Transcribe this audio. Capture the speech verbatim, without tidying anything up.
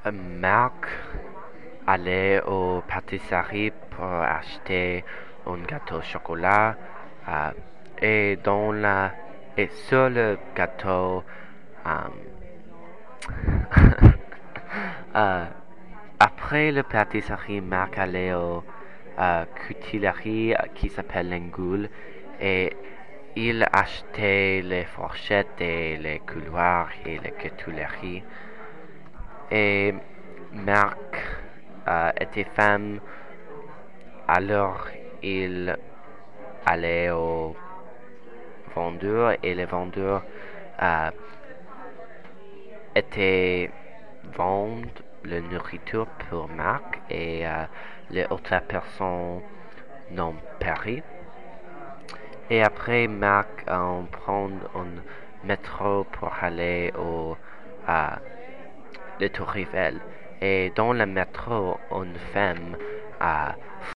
Marc allait au pâtisserie pour acheter un gâteau au chocolat euh, et dans la et sur le gâteau euh, euh, après le pâtisserie, Marc allait au euh, cutillerie qui s'appelle Lengoul et il achetait les fourchettes et les couloirs et les cutilleries. Et Marc euh, était femme, alors il allait au vendeur et les vendeurs euh, étaient vendre la nourriture pour Marc et euh, les autres personnes n'ont payé. Et après, Marc on prend un métro pour aller au à le Tour Eiffel. Et dans le métro, une femme a